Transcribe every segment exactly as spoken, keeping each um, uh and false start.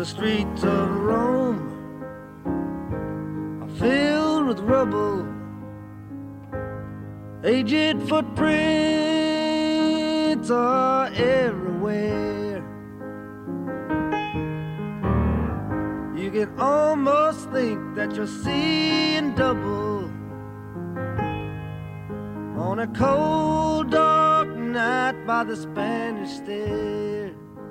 streets of Rome are filled with rubble. Aged footprints are everywhere. You can almost think that you're seeing double on a cold, dark night by the Spanish Stair.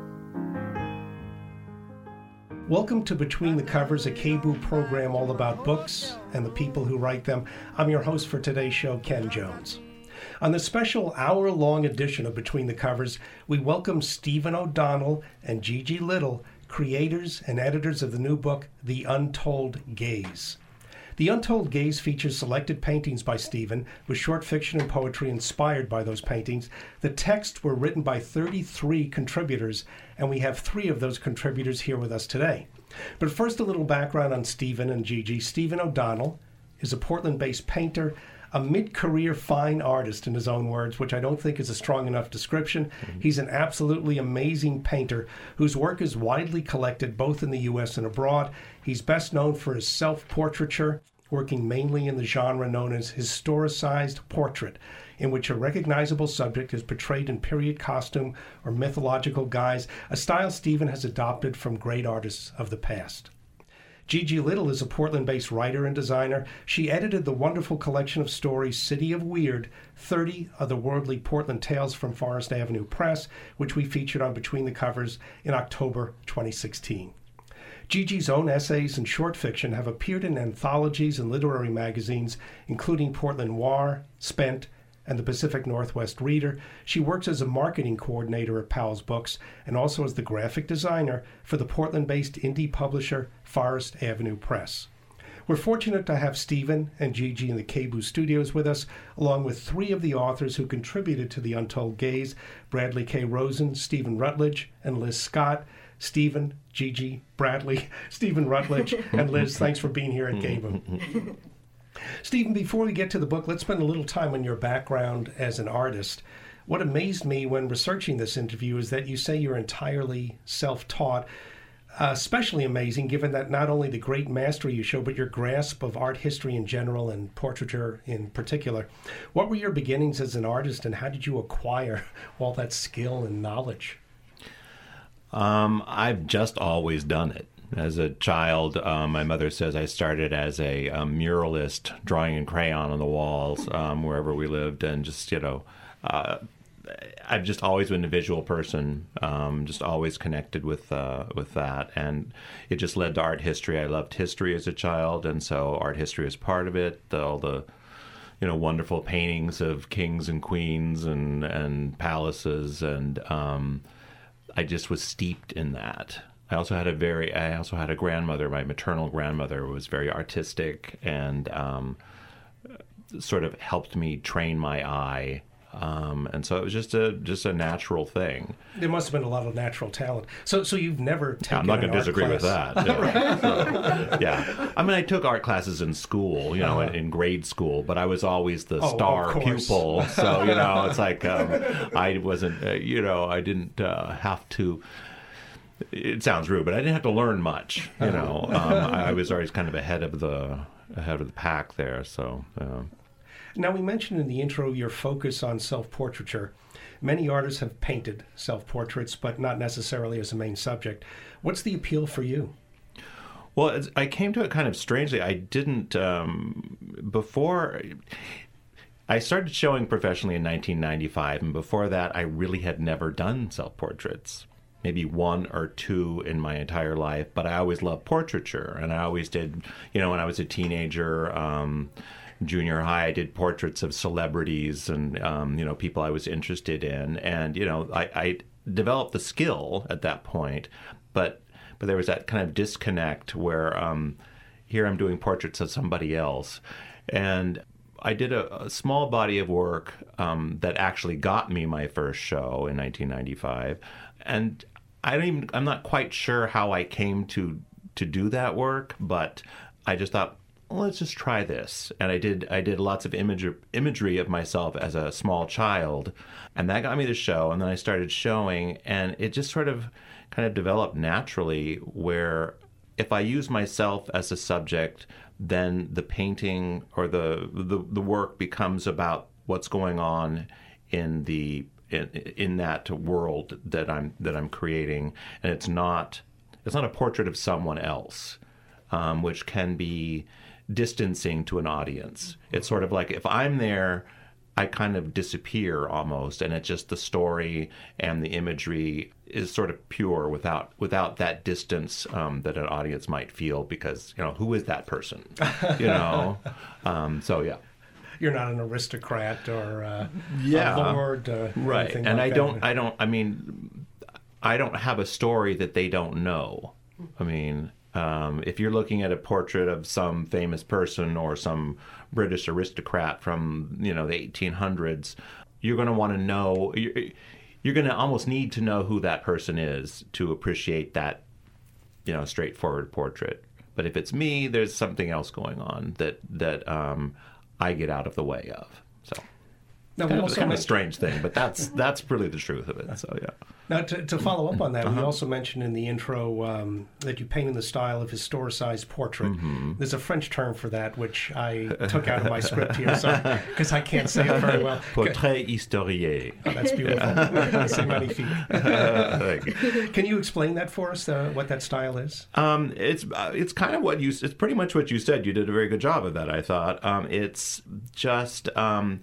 Welcome to Between the Covers, a K B O O program all about books and the people who write them. I'm your host for today's show, Ken Jones. On this special hour-long edition of Between the Covers, we welcome Stephen O'Donnell and Gigi Little, creators and editors of the new book, The Untold Gaze. The Untold Gaze features selected paintings by Stephen, with short fiction and poetry inspired by those paintings. The texts were written by thirty-three contributors, and we have three of those contributors here with us today. But first, a little background on Stephen and Gigi. Stephen O'Donnell is a Portland-based painter, a mid-career fine artist in his own words, which I don't think is a strong enough description. Mm-hmm. He's an absolutely amazing painter whose work is widely collected both in the U S and abroad. He's best known for his self-portraiture, working mainly in the genre known as historicized portrait, in which a recognizable subject is portrayed in period costume or mythological guise, a style Stephen has adopted from great artists of the past. Gigi Little is a Portland-based writer and designer. She edited the wonderful collection of stories City of Weird, thirty Otherworldly Portland Tales from Forest Avenue Press, which we featured on Between the Covers in October twenty sixteen. Gigi's own essays and short fiction have appeared in anthologies and literary magazines, including Portland Noir, Spent, and the Pacific Northwest Reader. She works as a marketing coordinator at Powell's Books and also as the graphic designer for the Portland-based indie publisher Forest Avenue Press. We're fortunate to have Stephen and Gigi in the K B O O studios with us, along with three of the authors who contributed to The Untold Gaze, Bradley K. Rosen, Stephen Rutledge, and Liz Scott. Stephen, Gigi, Bradley, Stephen Rutledge, and Liz, thanks for being here at K B O O. Stephen, before we get to the book, let's spend a little time on your background as an artist. What amazed me when researching this interview is that you say you're entirely self-taught, uh, especially amazing given that not only the great mastery you show, but your grasp of art history in general and portraiture in particular. What were your beginnings as an artist, and how did you acquire all that skill and knowledge? Um, I've just always done it. As a child, um, my mother says I started as a, a muralist, drawing in crayon on the walls um, wherever we lived, and just, you know, uh, I've just always been a visual person, um, just always connected with uh, with that, and it just led to art history. I loved history as a child, and so art history is part of it. The, all the, you know, wonderful paintings of kings and queens and and palaces, and um, I just was steeped in that. I also had a very, I also had a grandmother, my maternal grandmother was very artistic and um, sort of helped me train my eye. Um, and so it was just a just a natural thing. There must have been a lot of natural talent. So so you've never taken I'm not going to disagree with that. Yeah. So, yeah. I mean, I took art classes in school, you know, uh-huh. in, in grade school, but I was always the oh, star pupil. So, you know, it's like um, I wasn't, uh, you know, I didn't uh, have to... It sounds rude, but I didn't have to learn much. You know, um, I, I was always kind of ahead of the ahead of the pack there. So, uh. Now, we mentioned in the intro your focus on self-portraiture. Many artists have painted self-portraits, but not necessarily as a main subject. What's the appeal for you? Well, it's, I came to it kind of strangely. I didn't um, before. I started showing professionally in nineteen ninety-five, and before that, I really had never done self-portraits. Maybe one or two in my entire life, but I always loved portraiture, and I always did, you know, when I was a teenager, um, junior high, I did portraits of celebrities and, um, you know, people I was interested in, and, you know, I, I developed the skill at that point, but but there was that kind of disconnect where um, here I'm doing portraits of somebody else, and I did a, a small body of work um, that actually got me my first show in nineteen ninety-five, and I don't even, I'm not quite sure how I came to, to do that work, but I just thought, well, let's just try this. And I did I did lots of image, imagery of myself as a small child, and that got me the show. And then I started showing, and it just sort of kind of developed naturally, where if I use myself as a subject, then the painting or the the, the work becomes about what's going on in the in, in that world that I'm that I'm creating, and it's not it's not a portrait of someone else, um, which can be distancing to an audience. It's sort of like if I'm there, I kind of disappear almost, and it's just the story and the imagery is sort of pure without without that distance um, that an audience might feel, because, you know, who is that person? You know, um, so yeah. You're not an aristocrat or uh, yeah. a lord, uh, right? And like I that. don't, I don't, I mean, I don't have a story that they don't know. I mean, um, if you're looking at a portrait of some famous person or some British aristocrat from, you know, the eighteen hundreds, you're going to want to know. You're, you're going to almost need to know who that person is to appreciate that, you know, straightforward portrait. But if it's me, there's something else going on that that. Um, I get out of the way of. So now, kind, we of, also kind of a mentioned, strange thing, but that's that's really the truth of it. So yeah. Now, to, to follow up on that, uh-huh. we also mentioned in the intro um, that you paint in the style of historicized portrait. Mm-hmm. There's a French term for that, which I took out of my script here, so because I can't say it very well. Portrait historié. Oh, that's beautiful. C'est magnifique. Can you explain that for us? Uh, what that style is? Um, it's uh, it's kind of what you. It's pretty much what you said. You did a very good job of that, I thought. Um, it's just um,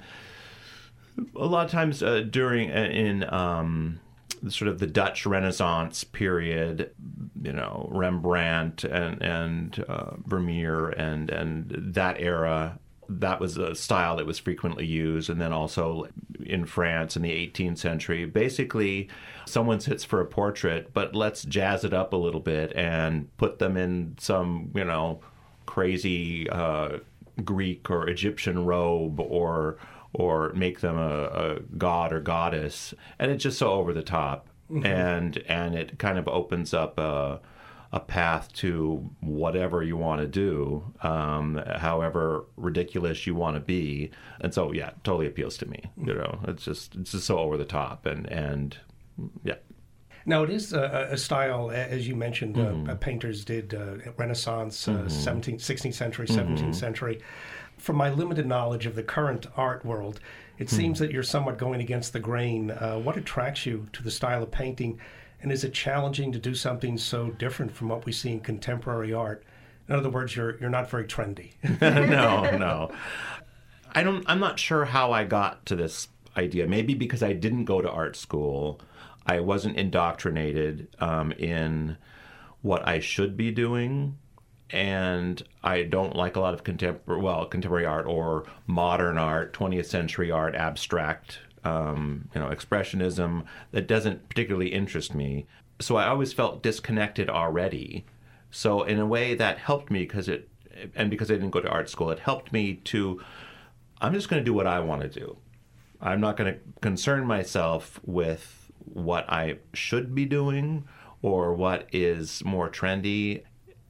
a lot of times uh, during uh, in. Um, sort of the Dutch Renaissance period, you know, Rembrandt and and uh, Vermeer and and that era, that was a style that was frequently used. And then also in France in the eighteenth century, basically someone sits for a portrait, but let's jazz it up a little bit and put them in some, you know, crazy uh, Greek or Egyptian robe, or or make them a, a god or goddess, and it's just so over the top, mm-hmm. and and it kind of opens up a a path to whatever you want to do, um, however ridiculous you want to be, and so yeah, it totally appeals to me. You know, it's just it's just so over the top, and and yeah. Now, it is a, a style, as you mentioned, mm-hmm. uh, painters did uh, Renaissance, uh, mm-hmm. seventeenth, sixteenth century, seventeenth mm-hmm. century. From my limited knowledge of the current art world, it mm-hmm. seems that you're somewhat going against the grain. Uh, what attracts you to the style of painting, and is it challenging to do something so different from what we see in contemporary art? In other words, you're you're not very trendy. no, no. I don't. I'm not sure how I got to this idea. Maybe because I didn't go to art school. I wasn't indoctrinated um, in what I should be doing, and I don't like a lot of contemporary, well, contemporary art or modern art, twentieth century art, abstract, um, you know, expressionism. That doesn't particularly interest me. So I always felt disconnected already. So in a way that helped me, because it, and because I didn't go to art school, it helped me to, I'm just going to do what I want to do. I'm not going to concern myself with what I should be doing or what is more trendy.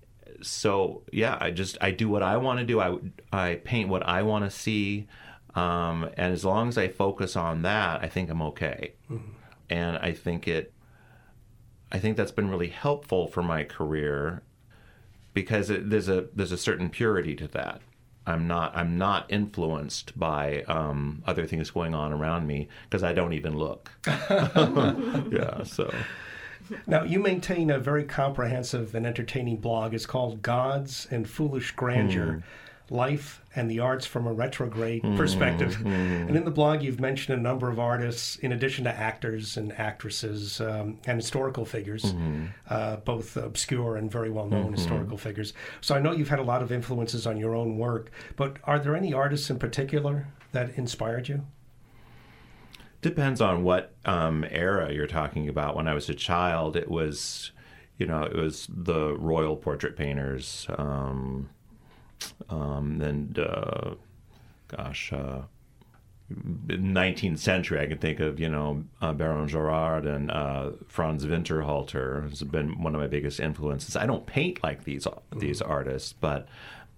So yeah, I just I do what I want to do. I I paint what I want to see, um, and as long as I focus on that, I think I'm okay. Mm-hmm. And I think it. I think that's been really helpful for my career, because it, there's a there's a certain purity to that. I'm not I'm not influenced by um, other things going on around me, because I don't even look. Yeah, so. Now, you maintain a very comprehensive and entertaining blog. It's called Gods and Foolish Grandeur, mm. Life and the Arts from a Retrograde mm. Perspective. Mm. And in the blog, you've mentioned a number of artists, in addition to actors and actresses um, and historical figures, mm. uh, both obscure and very well-known mm-hmm. historical figures. So I know you've had a lot of influences on your own work, but are there any artists in particular that inspired you? Depends on what um, era you're talking about. When I was a child, it was, you know, it was the royal portrait painters. Um, um, then, uh, gosh, uh, nineteenth century, I can think of, you know, uh, Baron Gerard and uh, Franz Winterhalter has been one of my biggest influences. I don't paint like these these artists, but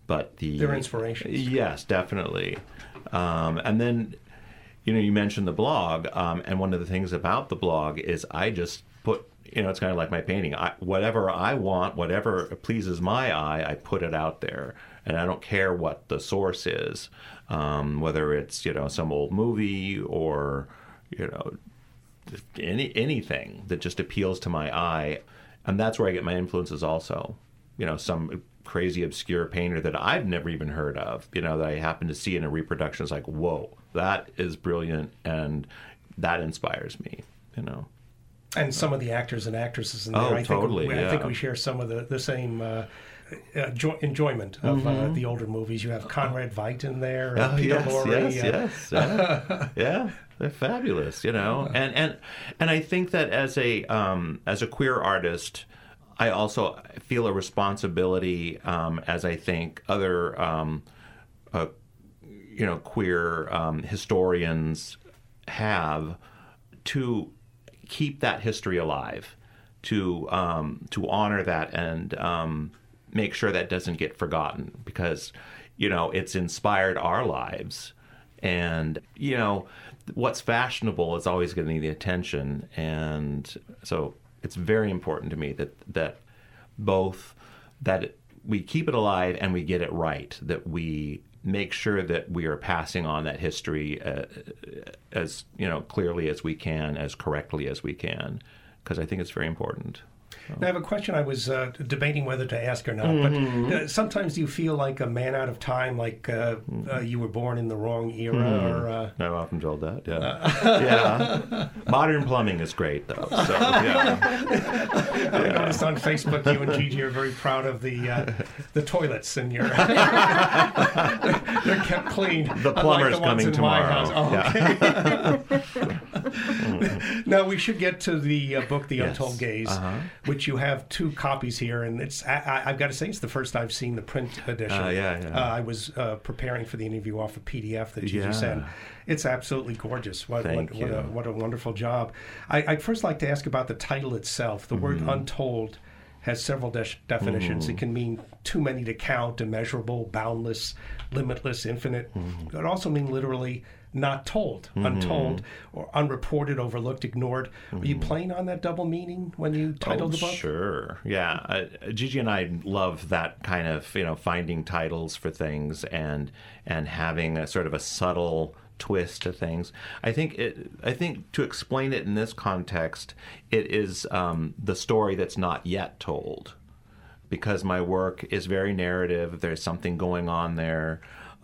but the They're inspirations. Yes, definitely. Um, and then, you know, you mentioned the blog, um, and one of the things about the blog is I just put, you know, it's kind of like my painting. I, whatever I want, whatever pleases my eye, I put it out there, and I don't care what the source is, um, whether it's, you know, some old movie or, you know, any anything that just appeals to my eye. And that's where I get my influences also. You know, some crazy obscure painter that I've never even heard of, you know, that I happen to see in a reproduction is like, whoa, that is brilliant, and that inspires me, you know. And some of the actors and actresses in there, Oh, I think totally, we, I yeah. think we share some of the, the same uh, uh, jo- enjoyment of Mm-hmm. uh, the older movies. You have Conrad Veidt in there, Oh, Peter yes, Lorre. yes, uh, yes, yeah. Yeah, they're fabulous, you know. And and and I think that as a um, as a queer artist, I also feel a responsibility, um, as I think other, um, uh, you know, queer um, historians have, to keep that history alive, to um, to honor that, and um, make sure that doesn't get forgotten, because, you know, it's inspired our lives. And, you know, what's fashionable is always getting the attention, and so it's very important to me that that both that we keep it alive and we get it right, that we make sure that we are passing on that history uh, as, you know, clearly as we can, as correctly as we can, because I think it's very important. So. Now, I have a question I was uh, debating whether to ask or not, Mm-hmm. but uh, sometimes do you feel like a man out of time, like uh, Mm-hmm. uh, you were born in the wrong era? Mm-hmm. or uh... I've often told that, yeah. Uh, yeah. Modern plumbing is great, though. So, yeah. I noticed on Facebook you and Gigi are very proud of the uh, the toilets, and your they're kept clean. The plumber's unlike the ones coming in tomorrow. My house. Oh, okay. Now we should get to the uh, book, The Yes. Untold Gaze, Uh-huh. which you have two copies here, and it's I, I, I've got to say it's the first I've seen the print edition. Uh, yeah, yeah. Uh, I was uh, preparing for the interview off a P D F that Gigi Yeah. sent. It's absolutely gorgeous. What, Thank what, what, a, you. what a wonderful job. I, I'd first like to ask about the title itself. The word Mm-hmm. untold has several de- definitions. Mm-hmm. It can mean too many to count, immeasurable, boundless, limitless, infinite. Mm-hmm. It could also mean literally not told, Mm-hmm. untold, or unreported, overlooked, ignored. Were you playing on that double meaning when you titled Oh, the book? Sure. Yeah. Uh, Gigi and I love that kind of, you know, finding titles for things and and having a sort of a subtle twist to things. I think it. I think to explain it in this context, it is um, the story that's not yet told, because my work is very narrative. There's something going on there.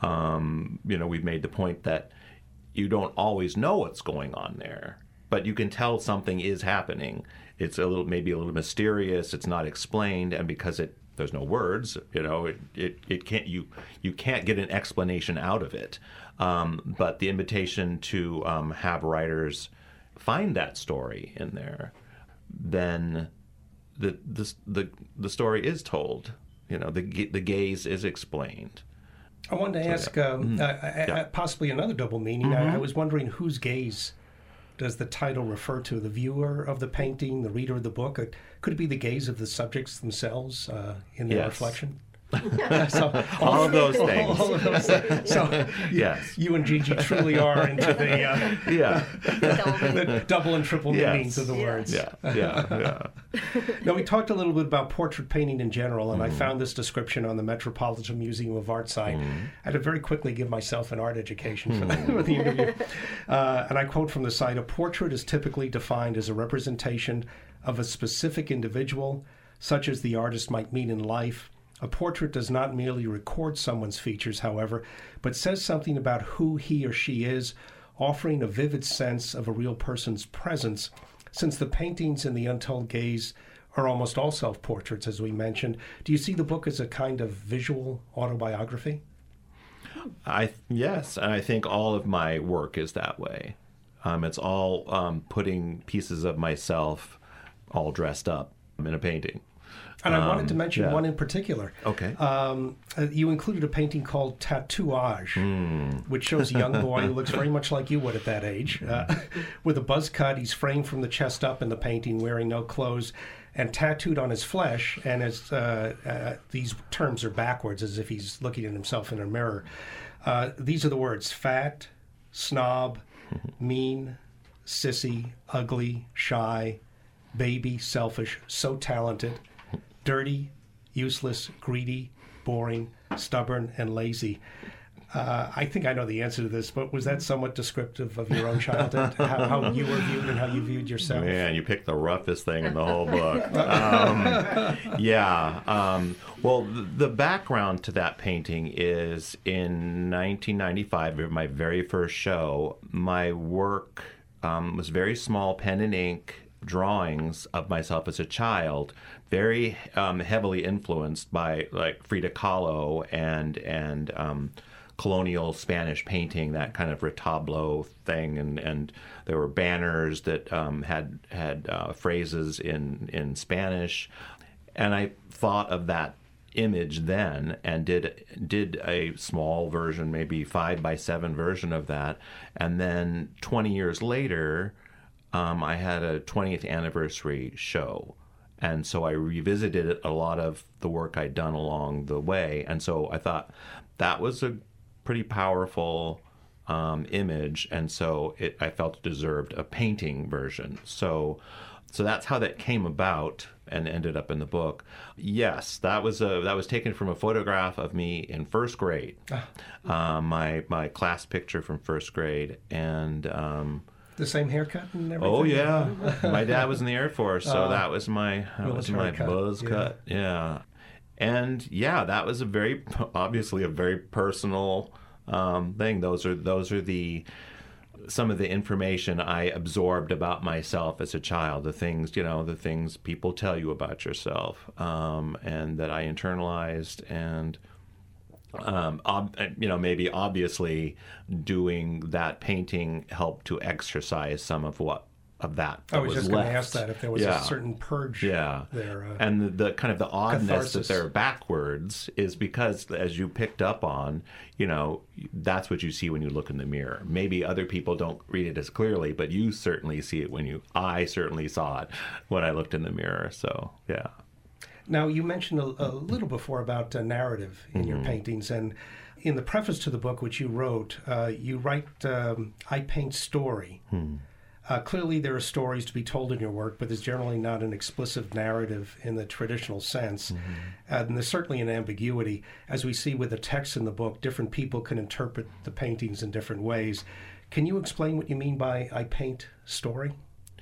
Um, you know, we've made the point that you don't always know what's going on there, but you can tell something is happening. It's a little, maybe a little mysterious. It's not explained, and because it there's no words, you know, it, it, it can't you you can't get an explanation out of it. Um, but the invitation to um, have writers find that story in there, then the the the, the story is told. You know, the the gaze is explained. I wanted to So, ask yeah. um, Mhm. uh, Yeah. uh, possibly another double meaning. I, I was wondering whose gaze does the title refer to? The viewer of the painting, the reader of the book? Uh, Could it be the gaze of the subjects themselves uh, in their Yes. reflection? so, All of those things. all of those things. So Yes. you and Gigi truly are into the, uh, Yeah. the double and triple Yes. meanings of the Yeah. words. Yeah. Yeah. Yeah. Now, we talked a little bit about portrait painting in general, and Mm-hmm. I found this description on the Metropolitan Museum of Art site. Mm-hmm. I had to very quickly give myself an art education for the, for the interview. Uh, and I quote from the site: "A portrait is typically defined as a representation of a specific individual, such as the artist might meet in life. A portrait does not merely record someone's features, however, but says something about who he or she is, offering a vivid sense of a real person's presence. Since the paintings in The Untold Gaze are almost all self-portraits, as we mentioned, do you see the book as a kind of visual autobiography?" I yes, and I think all of my work is that way. Um, it's all um, putting pieces of myself all dressed up in a painting. And I Um, wanted to mention yeah. one in particular. Okay. Um, uh, you included a painting called Tattooage, Mm. which shows a young boy who looks very much like you would at that age. Uh, with a buzz cut, he's framed from the chest up in the painting, wearing no clothes, and tattooed on his flesh. And as uh, uh, these terms are backwards, as if he's looking at himself in a mirror. Uh, these are the words: fat, snob, mean, sissy, ugly, shy, baby, selfish, so talented, dirty, useless, greedy, boring, stubborn, and lazy. Uh, I think I know the answer to this, but was that somewhat descriptive of your own childhood? how, how you were viewed and how you viewed yourself? Man, you picked the roughest thing in the whole book. Um, yeah. Um, well, th- the background to that painting is in nineteen ninety-five, my very first show, my work um, was very small, pen and ink drawings of myself as a child, very um, heavily influenced by like Frida Kahlo and and um, colonial Spanish painting, that kind of retablo thing, and, and there were banners that um, had had uh, phrases in in Spanish, and I thought of that image then and did did a small version, maybe five by seven version of that, and then twenty years later, um, I had a twentieth anniversary show. And so I revisited a lot of the work I'd done along the way. And so I thought that was a pretty powerful um, image. And so it, I felt it deserved a painting version. So so that's how that came about and ended up in the book. Yes, that was a that was taken from a photograph of me in first grade. Ah. Um, my, my class picture from first grade. And... Um, the same haircut and everything? Oh yeah, my dad was in the Air Force, so uh, that was my that was my cut. buzz yeah. cut. Yeah, and yeah, that was a very obviously a very personal um, thing. Those are those are the some of the information I absorbed about myself as a child. The things you know, the things people tell you about yourself, um, and that I internalized and. Um, ob- you know, maybe obviously doing that painting helped to exercise some of what of that, that I was, was just going left. to ask that if there was yeah. a certain purge yeah. there. Uh, and the, the kind of the oddness catharsis. that they're backwards is because, as you picked up on, you know, that's what you see when you look in the mirror. Maybe other people don't read it as clearly, but you certainly see it when you, I certainly saw it when I looked in the mirror. So, yeah. Now, you mentioned a, a little before about uh, narrative in mm-hmm. your paintings, and in the preface to the book, which you wrote, uh, you write, um, I paint story. Hmm. Uh, clearly, there are stories to be told in your work, but there's generally not an explicit narrative in the traditional sense. Mm-hmm. Uh, and there's certainly an ambiguity. As we see with the text in the book, different people can interpret the paintings in different ways. Can you explain what you mean by I paint story?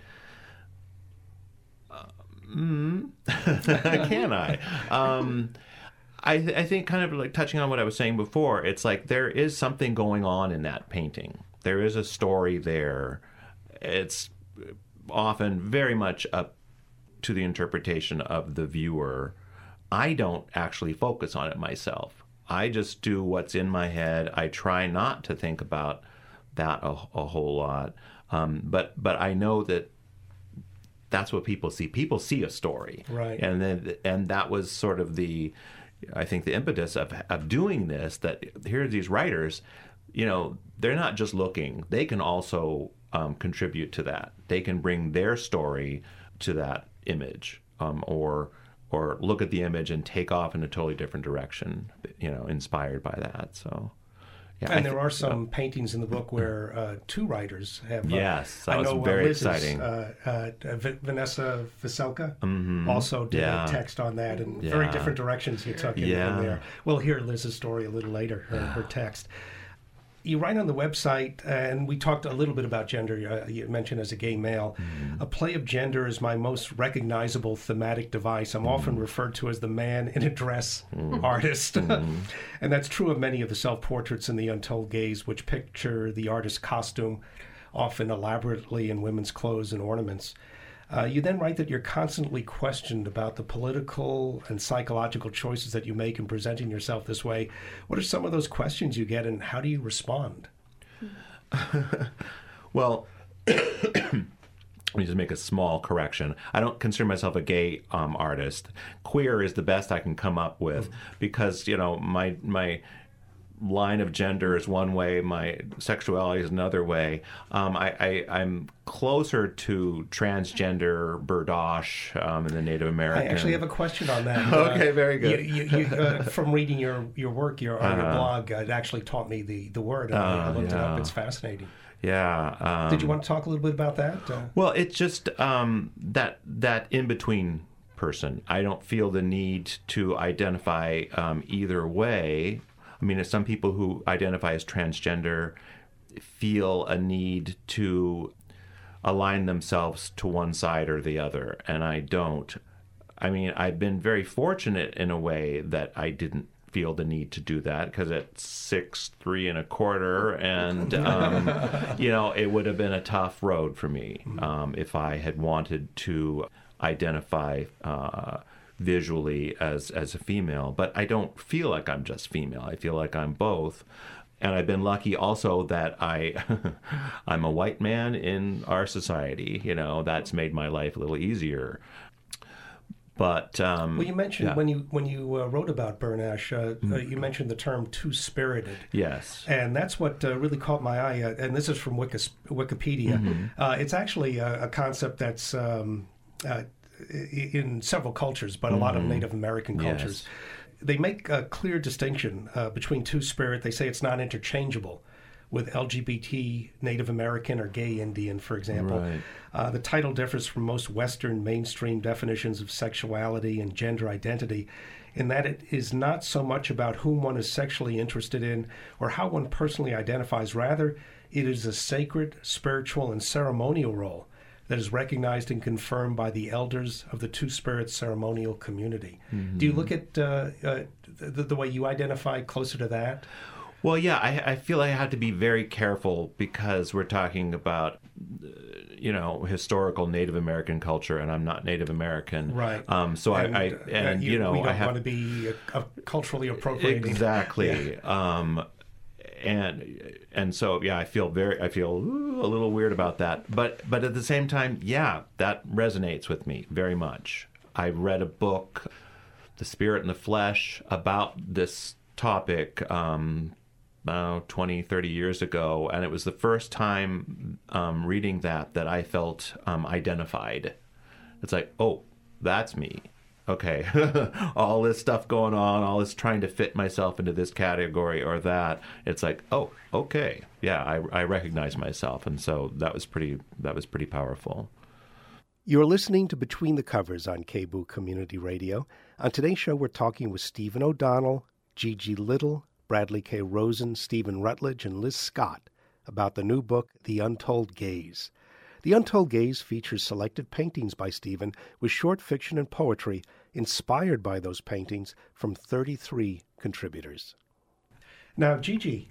Mm. Can I? Um, I, th- I think kind of like touching on what I was saying before, it's like there is something going on in that painting. There is a story there. It's often very much up to the interpretation of the viewer. I don't actually focus on it myself. I just do what's in my head. I try not to think about that a, a whole lot. Um, but but I know that that's what people see. People see a story, right? And then, and that was sort of the, I think, the impetus of of doing this. That here are these writers, you know, they're not just looking; they can also um, contribute to that. They can bring their story to that image, um, or or look at the image and take off in a totally different direction, you know, inspired by that. So. Yeah, and th- there are some uh, paintings in the book where uh, two writers have. Uh, yes, that I was know, very uh, Liz's, exciting. Uh, uh, v- Vanessa Veselka mm-hmm. also did yeah. a text on that, and yeah. very different directions you took in, yeah. in there. We'll hear Liz's story a little later, her, her text. You write on the website, and we talked a little bit about gender. Uh, you mentioned as a gay male. Mm. A play of gender is my most recognizable thematic device. I'm mm. often referred to as the man in a dress mm. artist. Mm. And that's true of many of the self-portraits in The Untold Gaze, which picture the artist's costume, often elaborately in women's clothes and ornaments. Uh, you then write that you're constantly questioned about the political and psychological choices that you make in presenting yourself this way. What are some of those questions you get, and how do you respond? Well, let me just make a small correction. I don't consider myself a gay um, artist. Queer is the best I can come up with because, you know, my my line of gender is one way, my sexuality is another way. Um, I, I, I'm closer to transgender, Berdosh, um, in the Native American. I actually have a question on that. Okay, uh, very good. You, you, you, uh, from reading your, your work, your, on your Uh, blog, uh, it actually taught me the, the word. And I Uh, looked it yeah. up. It's fascinating. Yeah. Um, Did you want to talk a little bit about that? Uh, Well, it's just um, that that in between person. I don't feel the need to identify um, either way. I mean, some people who identify as transgender feel a need to align themselves to one side or the other, and I don't. I mean, I've been very fortunate in a way that I didn't feel the need to do that because at six three and a quarter, and um, you know, it would have been a tough road for me um, if I had wanted to identify uh, visually as as a female. But I don't feel like I'm just female. I feel like I'm both. And I've been lucky also that I, I'm a white man in our society. You know, that's made my life a little easier. But um, well, you mentioned yeah. when you when you uh, wrote about Bernash, uh, mm-hmm. uh, you mentioned the term two-spirited. Yes. And that's what uh, really caught my eye. Uh, and this is from Wikis- Wikipedia. Mm-hmm. Uh, it's actually a, a concept that's um, uh, in several cultures, but a mm-hmm. lot of Native American cultures. Yes. They make a clear distinction uh, between two-spirit. They say it's not interchangeable with L G B T, Native American, or gay Indian, for example. Right. Uh, the title differs from most Western mainstream definitions of sexuality and gender identity in that it is not so much about whom one is sexually interested in or how one personally identifies. Rather, it is a sacred, spiritual, and ceremonial role that is recognized and confirmed by the elders of the Two-Spirit ceremonial community. Mm-hmm. Do you look at uh, uh, the, the way you identify closer to that? Well, yeah, I, I feel I have to be very careful because we're talking about, you know, historical Native American culture, and I'm not Native American. Right. Um, so and, I, I and, you, you know, we don't I have want to be uh, culturally appropriating. Exactly. Yeah. Um, and and so yeah, I feel very, I feel ooh, a little weird about that. But but at the same time, yeah, that resonates with me very much. I read a book, The Spirit and the Flesh, about this topic. Um, about twenty, thirty years ago, and it was the first time um, reading that that I felt um, identified. It's like, oh, that's me. Okay, all this stuff going on, all this trying to fit myself into this category or that. It's like, oh, okay, yeah, I, I recognize myself, and so that was pretty. That was pretty powerful. You're listening to Between the Covers on K B O O Community Radio. On today's show, we're talking with Stephen O'Donnell, Gigi Little, Bradley K. Rosen, Stephen Rutledge, and Liz Scott about the new book, The Untold Gaze. The Untold Gaze features selected paintings by Stephen with short fiction and poetry inspired by those paintings from thirty-three contributors. Now, Gigi,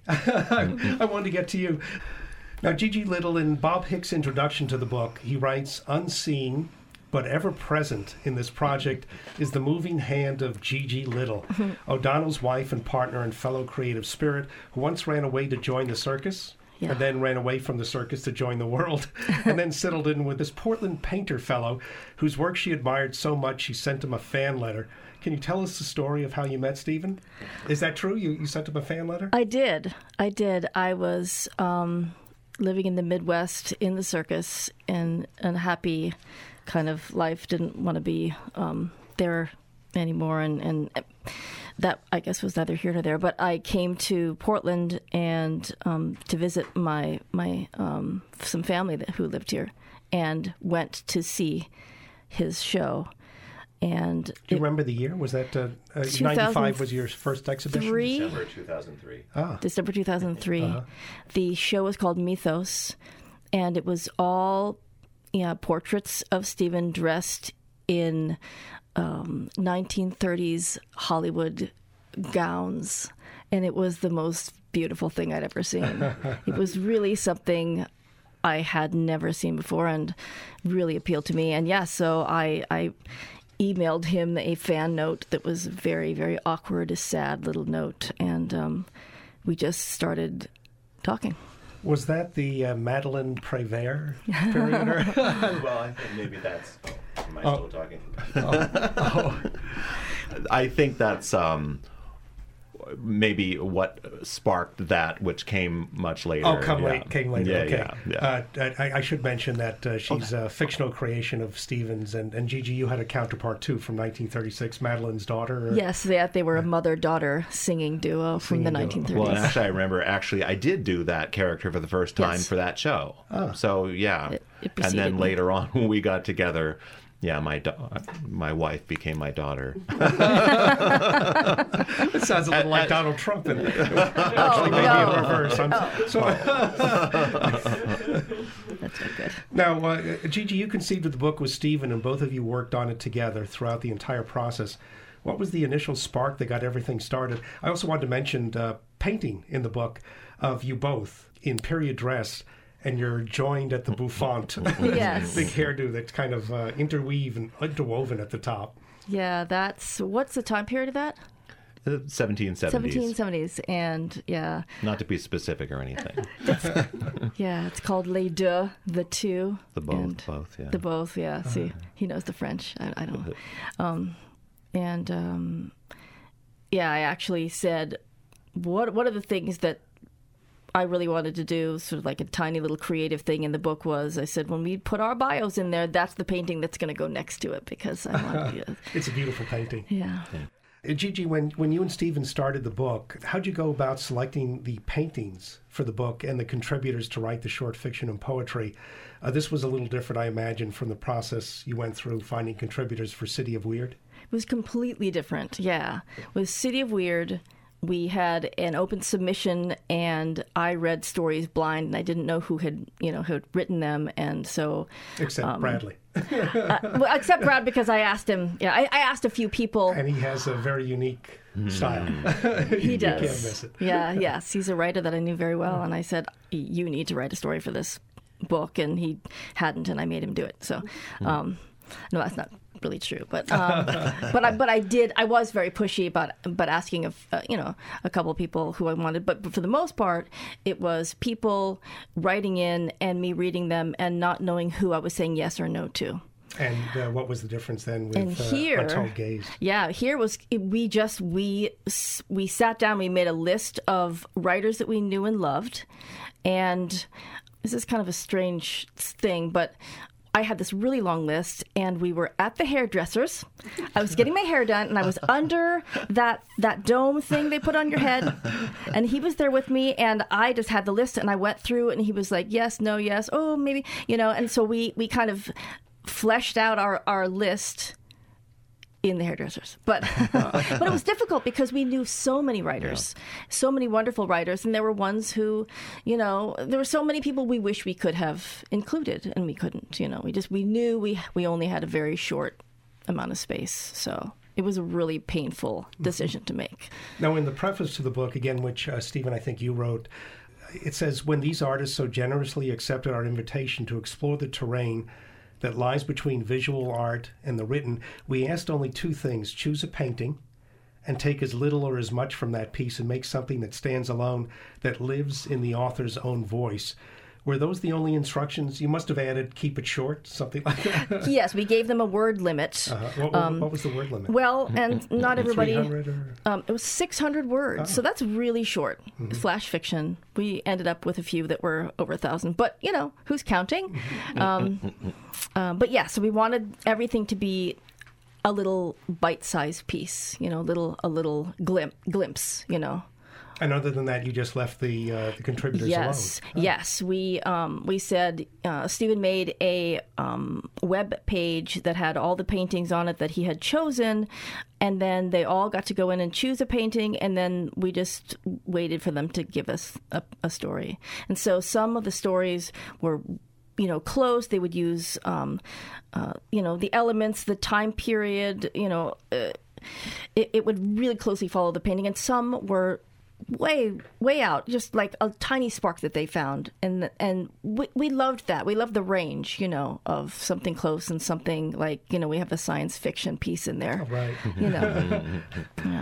I wanted to get to you. Now, Gigi Little, in Bob Hicks' introduction to the book, he writes, unseen but ever present in this project is the moving hand of Gigi Little, O'Donnell's wife and partner and fellow creative spirit, who once ran away to join the circus, yeah. and then ran away from the circus to join the world, and then settled in with this Portland painter fellow whose work she admired so much she sent him a fan letter. Can you tell us the story of how you met Stephen? Is that true? You, you sent him a fan letter? I did. I did. I was um, living in the Midwest in the circus in a happy kind of life, didn't want to be um, there anymore, and, and that, I guess, was neither here nor there. But I came to Portland and um, to visit my my um, some family that, who lived here, and went to see his show. And do you it, remember the year? Was that uh, uh, ninety-five was your first exhibition? December two thousand three. Ah. December two thousand three. Uh-huh. The show was called Mythos, and it was all yeah, portraits of Stephen dressed in um, nineteen thirties Hollywood gowns. And it was the most beautiful thing I'd ever seen. It was really something I had never seen before and really appealed to me. And yeah, so I, I emailed him a fan note that was very, very awkward, a sad little note. And um, we just started talking. Was that the uh, Madeleine Prévert period? Or? Well, I think maybe that's. Oh, am I Oh. still talking? oh, oh. I think that's um, maybe what sparked that, which came much later. Oh, come yeah. late, came later. Yeah, okay. yeah, yeah. Uh, I, I should mention that uh, she's a fictional creation of Stephen's, and, and Gigi, you had a counterpart too from nineteen thirty-six, Madeleine's daughter. Or... Yes, they, they were a mother-daughter singing duo from Singing the duo. nineteen thirties. Well, and actually, I remember actually I did do that character for the first time Yes. for that show. Ah. So yeah, It- it and then preceded me. later on when we got together, yeah, my da- my wife became my daughter. It sounds a little like Donald Trump. And actually, maybe no. in reverse. I'm, so, That's not good. now, uh, Gigi, you conceived of the book with Stephen, and both of you worked on it together throughout the entire process. What was the initial spark that got everything started? I also wanted to mention uh, painting in the book of you both in period dress, and you're joined at the bouffant. Yes. Big hairdo that's kind of uh, interweave and interwoven at the top. Yeah, that's what's the time period of that? The seventeen seventies. seventeen seventies, and yeah, Not to be specific or anything. yeah, it's called Les Deux, the two. The both, and both, yeah. The both, yeah. See, he knows the French. I, I don't. Um, and um, yeah, I actually said, what What are the things that I really wanted to do, sort of like a tiny little creative thing in the book, was I said, when we put our bios in there, that's the painting that's going to go next to it, because I want to be a, It's a beautiful painting. yeah. Uh, Gigi, when, when you and Stephen started the book, how'd you go about selecting the paintings for the book and the contributors to write the short fiction and poetry? Uh, this was a little different, I imagine, from the process you went through finding contributors for City of Weird. It was completely different, yeah. With City of Weird, we had an open submission, and I read stories blind, and I didn't know who had, you know, had written them, and so Except Um, Bradley. uh, well, except Brad, because I asked him. Yeah, I, I asked a few people. And he has a very unique style. He You does. can't miss it. Yeah, yes, he's a writer that I knew very well, and I said, "You need to write a story for this book," and he hadn't, and I made him do it. So, um, no, that's not really true, but um, but I but I did. I was very pushy about but asking of uh, you know a couple of people who I wanted, but, but for the most part, it was people writing in and me reading them and not knowing who I was saying yes or no to. And uh, what was the difference then with And uh, here- Untold Gaze? Yeah, here was we just we we sat down. We made a list of writers that we knew and loved, and this is kind of a strange thing, but I had this really long list, and we were at the hairdressers. I was getting my hair done, and I was under that that dome thing they put on your head, and he was there with me, and I just had the list, and I went through, and he was like, yes, no, yes, oh, maybe, you know, and so we we kind of fleshed out our, our list in the hairdressers. But but it was difficult because we knew so many writers, so many wonderful writers, and there were ones who, you know, there were so many people we wish we could have included, and we couldn't, you know. We just, we knew we we only had a very short amount of space, so it was a really painful decision to make. Now, in the preface to the book, again, which uh, Stephen, I think you wrote, it says, when these artists so generously accepted our invitation to explore the terrain that lies between visual art and the written, we asked only two things: choose a painting and take as little or as much from that piece and make something that stands alone, that lives in the author's own voice. Were those the only instructions? You must have added keep it short, something like that. Yes, we gave them a word limit. Uh, what, what, what was the word limit? Well, and not everybody. three hundred or? Um, it was six hundred words, so that's really short. Flash fiction. We ended up with a few that were over a thousand, but you know, who's counting? Um, um, but yeah, so we wanted everything to be a little bite-sized piece, you know, little a little glim- glimpse, you know. And other than that, you just left the uh, the contributors Yes, alone. yes. We um, we said uh, Stephen made a um, web page that had all the paintings on it that he had chosen, and then they all got to go in and choose a painting, and then we just waited for them to give us a, a story. And so some of the stories were, you know, close. They would use, um, uh, you know, the elements, the time period. You know, uh, it, it would really closely follow the painting, and some were way way out, just like a tiny spark that they found, and and we, we loved that. We loved the range, you know, of something close and something like, you know, we have a science fiction piece in there, Right. you know. Yeah.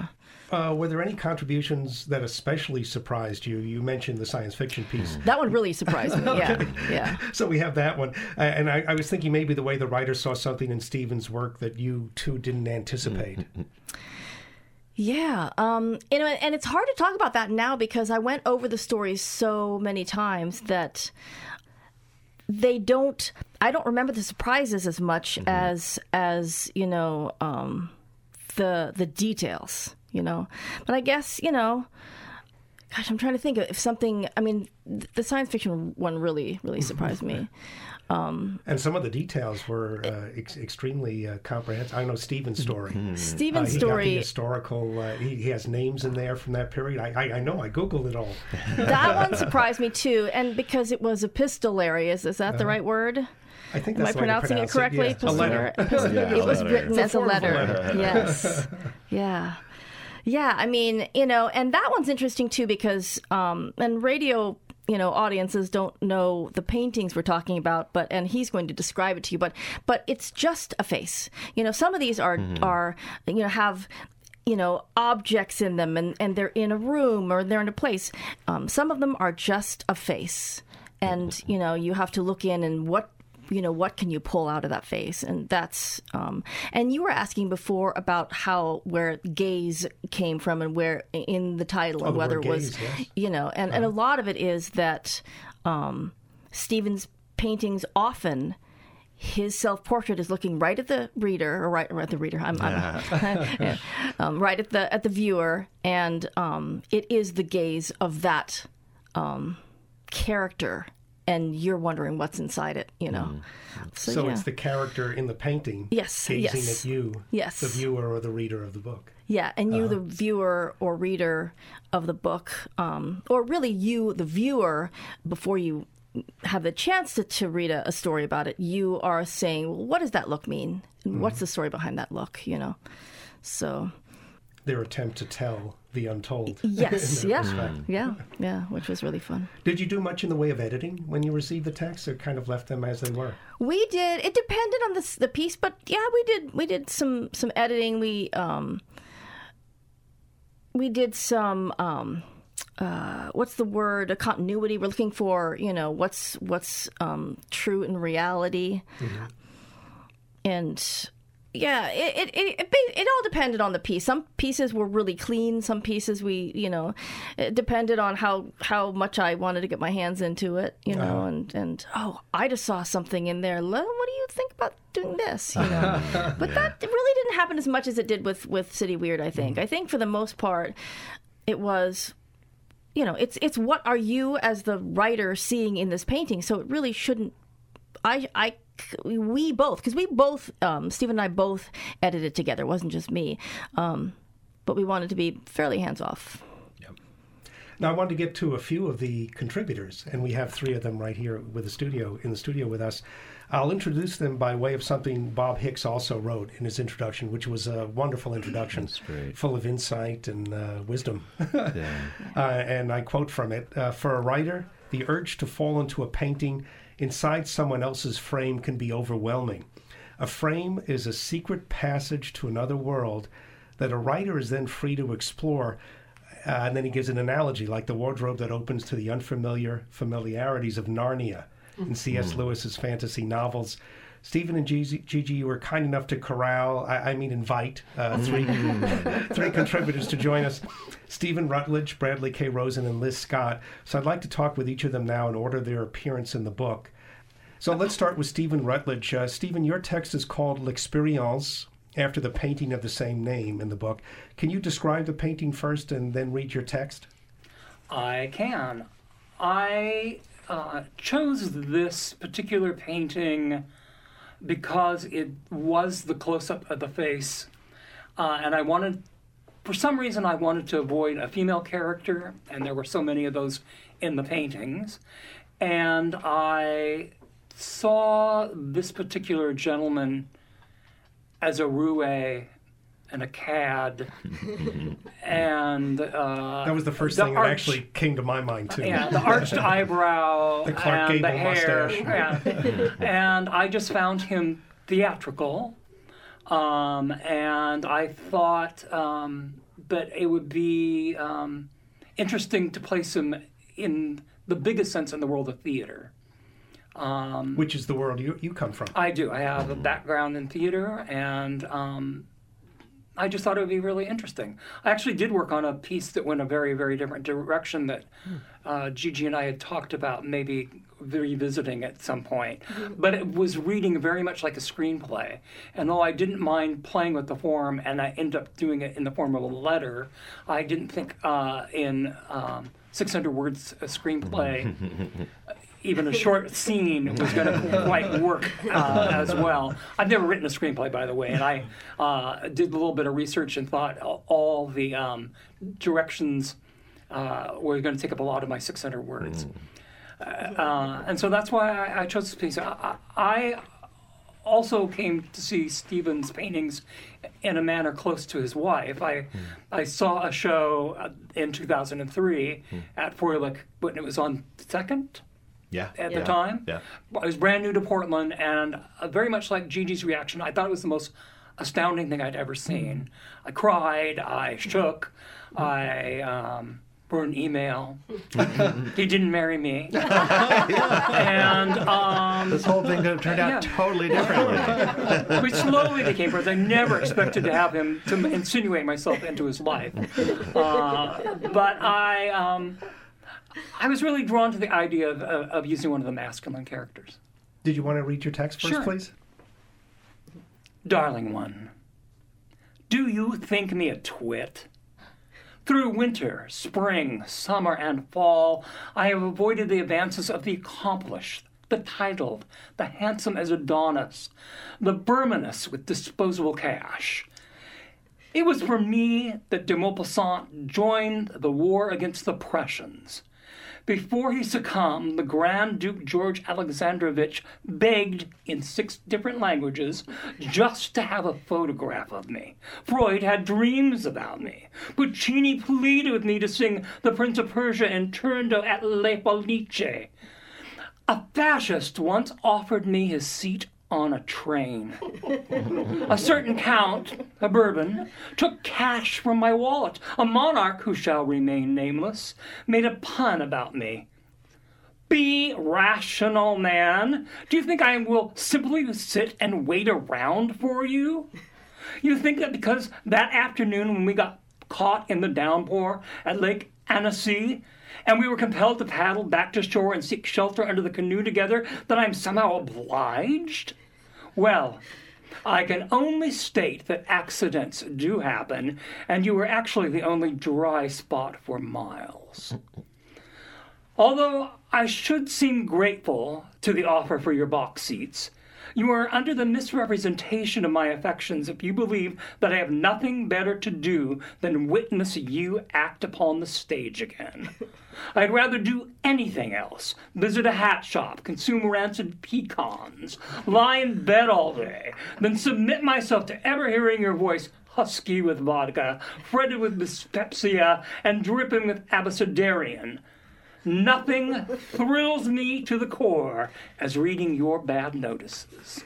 Uh, were there any contributions that especially surprised you? You mentioned the science fiction piece. That one really surprised me. Okay. Yeah, yeah. So we have that one. Uh, and I, I was thinking maybe the way the writer saw something in Stephen's work that you two didn't anticipate. Yeah, um, you know, and it's hard to talk about that now because I went over the stories so many times that they don't. I don't remember the surprises as much mm-hmm. as as you know um, the the details. You know, but I guess you know. Gosh, I'm trying to think of if something. I mean, the science fiction one really really surprised me. Um, and some of the details were uh, ex- extremely uh, comprehensive. I know Stephen's story. Mm-hmm. Stephen's uh, he story. Got the historical. Uh, he, he has names in there from that period. I, I, I know. I googled it all. That one surprised me too, and because it was epistolary. Is is that uh, the right word? I think Am that's I pronouncing it correctly? It, yeah. A letter. Epistle- yeah, it was letter. written as a letter. letter. Yes. Yeah. Yeah. I mean, you know, and that one's interesting too because, um, and radio, you know, audiences don't know the paintings we're talking about, but and he's going to describe it to you, but but it's just a face. You know, some of these are mm-hmm. are you know have. you know, objects in them and, and they're in a room or they're in a place. Um, some of them are just a face. And, you know, you have to look in and what, you know, what can you pull out of that face? And that's, um, and you were asking before about how, where gaze came from and where in the title oh, and the whether it was, gaze, yes. you know, and, uh-huh. and a lot of it is that um, Stephen's paintings often his self-portrait is looking right at the reader, or right or at the reader. I'm, I'm yeah, um, right at the at the viewer, and um, it is the gaze of that um, character, and you're wondering what's inside it. You know, mm. so, so yeah. it's the character in the painting, yes, gazing yes. at you, yes. the viewer or the reader of the book. Yeah, and you, uh-huh. the viewer or reader of the book, um, or really you, the viewer, before you have the chance to, to read a, a story about it, you are saying, well, what does that look mean? And mm. what's the story behind that look, you know? So their attempt to tell the untold. Yes, yeah, respect. yeah, yeah, which was really fun. Did you do much in the way of editing when you received the text, or kind of left them as they were? We did. It depended on the the piece, but yeah, we did. We did some some editing. We um we did some um. Uh, what's the word? A continuity. We're looking for, you know, what's what's um, true in reality, mm-hmm. and yeah, it it, it it it all depended on the piece. Some pieces were really clean. Some pieces we, you know, it depended on how, how much I wanted to get my hands into it, you know, uh-huh. and and oh, I just saw something in there. What do you think about doing this? You know, but that really didn't happen as much as it did with with City Weird. I think. Mm-hmm. I think for the most part, it was. You know, it's it's what are you as the writer seeing in this painting? So it really shouldn't. I I we both because we both um, Stephen and I both edited together. It wasn't just me, um, but we wanted to be fairly hands off. Yep. Now I wanted to get to a few of the contributors, and we have three of them right here with the studio in the studio with us. I'll introduce them by way of something Bob Hicks also wrote in his introduction, which was a wonderful introduction, full of insight and uh, wisdom. yeah. uh, and I quote from it, uh, for a writer, the urge to fall into a painting inside someone else's frame can be overwhelming. A frame is a secret passage to another world that a writer is then free to explore. Uh, and then he gives an analogy, like the wardrobe that opens to the unfamiliar familiarities of Narnia. In C S. Lewis's fantasy novels. Stephen and Gigi, Gigi, you were kind enough to corral, I, I mean invite, uh, three three contributors to join us. Stephen Rutledge, Bradley K. Rosen, and Liz Scott. So I'd like to talk with each of them now and order their appearance in the book. So let's start with Stephen Rutledge. Uh, Stephen, your text is called L'Expérience, after the painting of the same name in the book. Can you describe the painting first and then read your text? I can. I... Uh, chose this particular painting because it was the close-up of the face, uh, and I wanted, for some reason, I wanted to avoid a female character, and there were so many of those in the paintings, and I saw this particular gentleman as a roue and a cad, and uh, that was the first the thing arch, that actually came to my mind too. Yeah, the arched eyebrow, the Clark and Gable the hair, mustache. yeah. And I just found him theatrical, um, and I thought um, but it would be um, interesting to place him in the biggest sense in the world of theater. Um, Which is the world you, you come from. I do. I have a background in theater, and um, I just thought it would be really interesting. I actually did work on a piece that went a very, very different direction that uh, Gigi and I had talked about maybe revisiting at some point. Mm-hmm. But it was reading very much like a screenplay. And though I didn't mind playing with the form, and I ended up doing it in the form of a letter, I didn't think uh, in um, six hundred words a screenplay even a short scene was going to quite work uh, as well. I've never written a screenplay, by the way, and I uh, did a little bit of research and thought all the um, directions uh, were going to take up a lot of my six hundred words. Mm. Uh, and so that's why I, I chose this piece. I, I also came to see Stephen's paintings in a manner close to his wife. I mm. I saw a show in two thousand three mm. at Froelich when it was on Second. Yeah. At yeah. the time. Yeah. I was brand new to Portland, and uh, very much like Gigi's reaction, I thought it was the most astounding thing I'd ever seen. I cried, I shook, I um, wrote an email. He didn't marry me. and um, this whole thing could have turned out yeah. totally differently. We slowly became friends. I never expected to have him, to insinuate myself into his life. Uh, but I... Um, I was really drawn to the idea of, of, of using one of the masculine characters. Did you want to read your text first, sure. please? Darling one, do you think me a twit? Through winter, spring, summer, and fall, I have avoided the advances of the accomplished, the titled, the handsome as Adonis, the verminous with disposable cash. It was for me that de Maupassant joined the war against the Prussians. Before he succumbed, the Grand Duke George Alexandrovich begged in six different languages just to have a photograph of me. Freud had dreams about me. Puccini pleaded with me to sing The Prince of Persia in Turandot at Le Felice. A fascist once offered me his seat on a train. A certain count, a Bourbon, took cash from my wallet. A monarch, who shall remain nameless, made a pun about me. Be rational, man. Do you think I will simply sit and wait around for you? You think that because that afternoon when we got caught in the downpour at Lake Annecy, and we were compelled to paddle back to shore and seek shelter under the canoe together, that I'm somehow obliged? Well, I can only state that accidents do happen, and you were actually the only dry spot for miles. Although I should seem grateful to the offer for your box seats, you are under the misrepresentation of my affections if you believe that I have nothing better to do than witness you act upon the stage again. I'd rather do anything else. Visit a hat shop, consume rancid pecans, lie in bed all day, than submit myself to ever hearing your voice husky with vodka, fretted with dyspepsia, and dripping with abecedarian. Nothing thrills me to the core as reading your bad notices.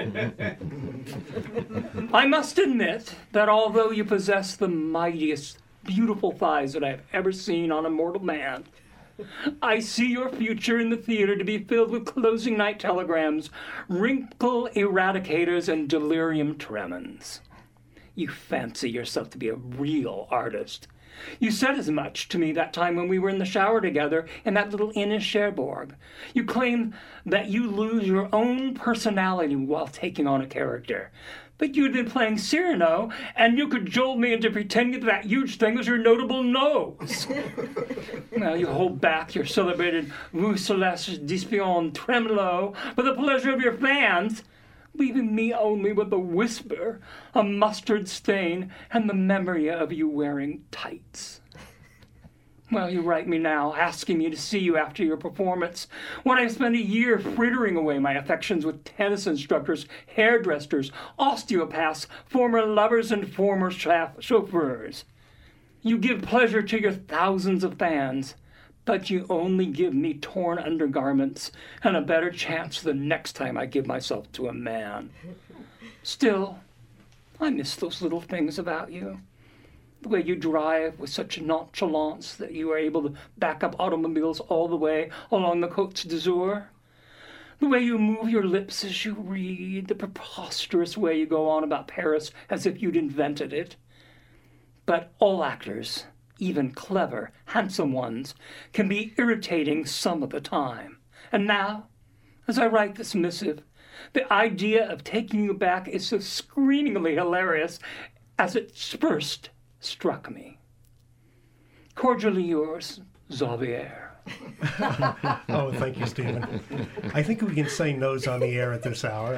I must admit that although you possess the mightiest, beautiful thighs that I have ever seen on a mortal man, I see your future in the theater to be filled with closing night telegrams, wrinkle eradicators, and delirium tremens. You fancy yourself to be a real artist. You said as much to me that time when we were in the shower together in that little inn in Cherbourg. You claim that you lose your own personality while taking on a character. But you'd been playing Cyrano, and you cajoled me into pretending that that huge thing was your notable nose. Now you hold back your celebrated Vous Celeste d'Espion Tremolo for the pleasure of your fans, leaving me only with a whisper, a mustard stain, and the memory of you wearing tights. Well, you write me now, asking me to see you after your performance, when I've spent a year frittering away my affections with tennis instructors, hairdressers, osteopaths, former lovers, and former chauffeurs. You give pleasure to your thousands of fans, but you only give me torn undergarments and a better chance the next time I give myself to a man. Still, I miss those little things about you. The way you drive with such nonchalance that you are able to back up automobiles all the way along the Côte d'Azur. The way you move your lips as you read, the preposterous way you go on about Paris as if you'd invented it. But all actors, even clever, handsome ones, can be irritating some of the time. And now, as I write this missive, the idea of taking you back is so screamingly hilarious as it first struck me. Cordially yours, Xavier. Oh, thank you, Stephen. I think we can say no's on the air at this hour.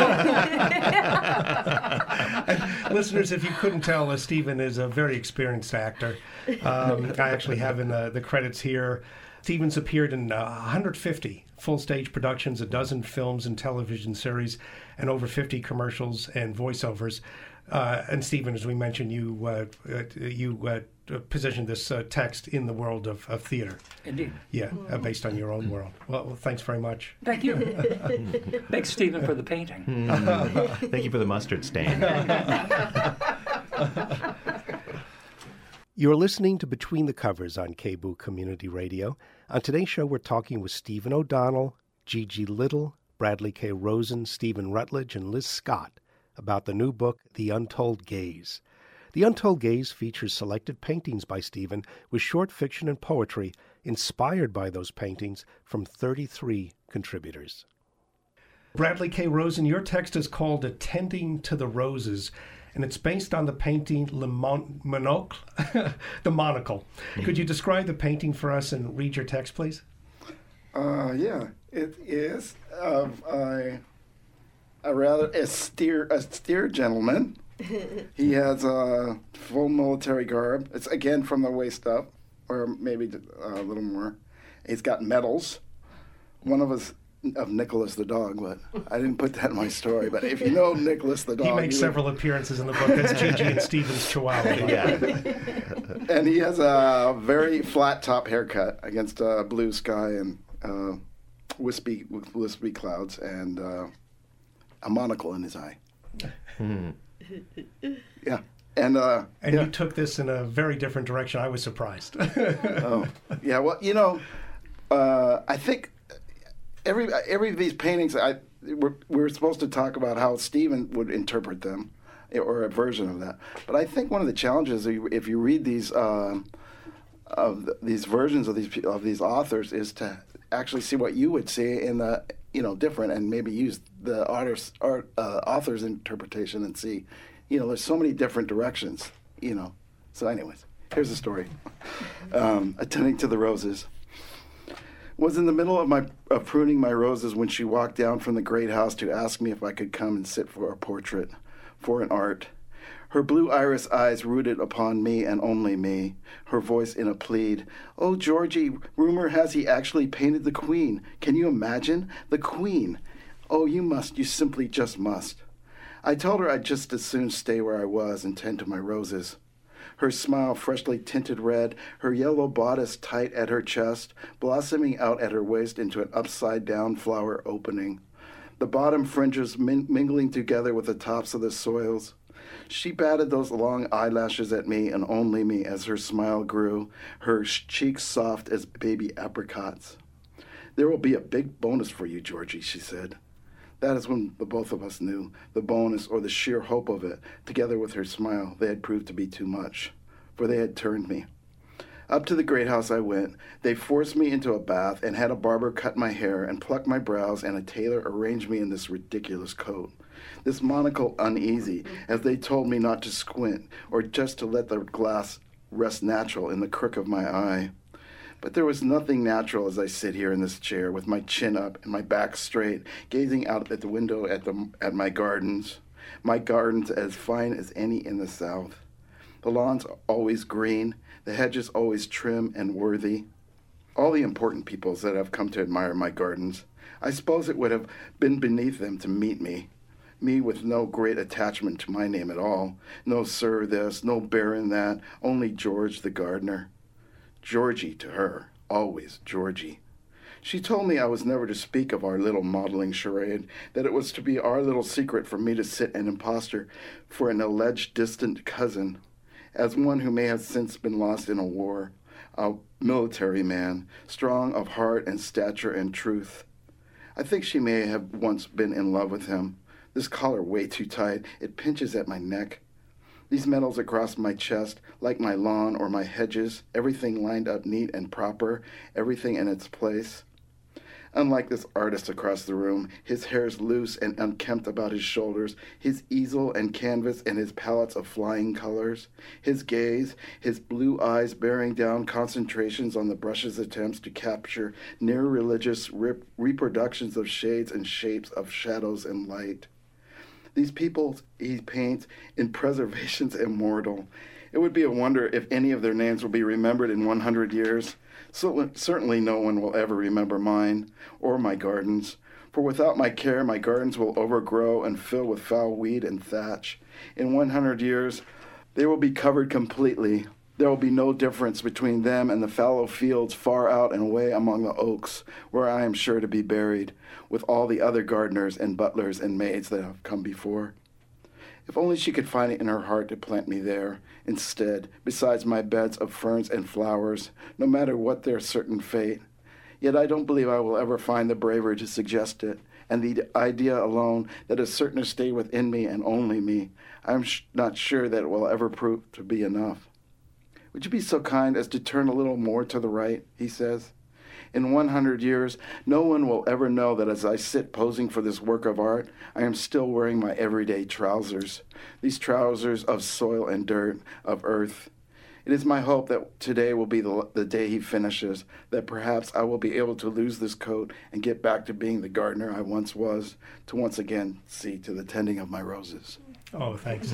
And listeners, if you couldn't tell, uh, Stephen is a very experienced actor. Um, I actually have in the, the credits here, Stephen's appeared in uh, one hundred fifty full-stage productions, a dozen films and television series, and over fifty commercials and voiceovers. Uh, and Stephen, as we mentioned, you uh, uh, you uh, positioned this uh, text in the world of, of theater. Indeed. Yeah, uh, based on your own world. Well, well, thanks very much. Thank you. Thanks, Stephen, for the painting. Mm. Thank you for the mustard stain. You're listening to Between the Covers on K B O O Community Radio. On today's show, we're talking with Stephen O'Donnell, Gigi Little, Bradley K. Rosen, Stephen Rutledge, and Liz Scott about the new book, The Untold Gaze. The Untold Gaze features selected paintings by Stephen with short fiction and poetry inspired by those paintings from thirty-three contributors. Bradley K. Rosen, your text is called Attending to the Roses, and it's based on the painting Le Mon- Monocle, the Monocle. Could you describe the painting for us and read your text, please? Uh, yeah, it is of a, a rather austere, austere gentleman. He has a full military garb. It's, again, from the waist up, or maybe a little more. He's got medals. One of us of Nicholas the dog, but I didn't put that in my story. But if you know Nicholas the dog... He makes several would... appearances in the book. That's Gigi and Stephen's Chihuahua. Yeah. And he has a very flat top haircut against uh, blue sky and uh, wispy, wispy clouds and uh, a monocle in his eye. Hmm. Yeah. And uh, and yeah. you took this in a very different direction. I was surprised. Oh, yeah. Well, you know, uh, I think every every of these paintings, I we're, we're supposed to talk about how Stephen would interpret them, or a version of that. But I think one of the challenges, if you read these uh, of these versions of these of these authors, is to actually see what you would see in the you know different, and maybe use the artist's art uh, author's interpretation and see. You know, there's so many different directions, you know. So anyways, here's the story. Um, attending to the roses. Was in the middle of my of pruning my roses when she walked down from the great house to ask me if I could come and sit for a portrait, for an art. Her blue iris eyes rooted upon me and only me, her voice in a plead. Oh, Georgie, rumor has he actually painted the Queen. Can you imagine? The Queen. Oh, you must, you simply just must. I told her I'd just as soon stay where I was and tend to my roses. Her smile freshly tinted red, her yellow bodice tight at her chest, blossoming out at her waist into an upside-down flower opening. The bottom fringes min- mingling together with the tops of the soils. She batted those long eyelashes at me and only me as her smile grew, her cheeks soft as baby apricots. There will be a big bonus for you, Georgie, she said. That is when the both of us knew the bonus or the sheer hope of it, together with her smile, they had proved to be too much, for they had turned me. Up to the great house I went. They forced me into a bath and had a barber cut my hair and pluck my brows, and a tailor arrange me in this ridiculous coat, this monocle uneasy, as they told me not to squint or just to let the glass rest natural in the crook of my eye. But there was nothing natural as I sit here in this chair with my chin up and my back straight, gazing out at the window at the at my gardens, my gardens as fine as any in the South. The lawns always green, the hedges always trim and worthy. All the important peoples that have come to admire my gardens, I suppose it would have been beneath them to meet me, me with no great attachment to my name at all, no sir this, no baron that, only George the gardener. Georgie to her, always Georgie. She told me I was never to speak of our little modeling charade, that it was to be our little secret for me to sit an impostor for an alleged distant cousin, as one who may have since been lost in a war, a military man, strong of heart and stature and truth. I think she may have once been in love with him. This collar way too tight, it pinches at my neck. These medals across my chest, like my lawn or my hedges, everything lined up neat and proper, everything in its place. Unlike this artist across the room, his hair's loose and unkempt about his shoulders, his easel and canvas and his palettes of flying colors, his gaze, his blue eyes bearing down concentrations on the brush's attempts to capture near-religious rep- reproductions of shades and shapes of shadows and light. These people he paints in preservations immortal. It would be a wonder if any of their names will be remembered in one hundred years. So, certainly no one will ever remember mine or my gardens, for without my care my gardens will overgrow and fill with foul weed and thatch. In one hundred years, they will be covered completely. There will be no difference between them and the fallow fields far out and away among the oaks, where I am sure to be buried, with all the other gardeners and butlers and maids that have come before. If only she could find it in her heart to plant me there, instead, besides my beds of ferns and flowers, no matter what their certain fate. Yet I don't believe I will ever find the bravery to suggest it, and the idea alone that is certain to stay within me and only me, I'm sh- not sure that it will ever prove to be enough. Would you be so kind as to turn a little more to the right, he says. In one hundred years, no one will ever know that as I sit posing for this work of art, I am still wearing my everyday trousers, these trousers of soil and dirt, of earth. It is my hope that today will be the, the day he finishes, that perhaps I will be able to lose this coat and get back to being the gardener I once was, to once again see to the tending of my roses. Oh, thanks.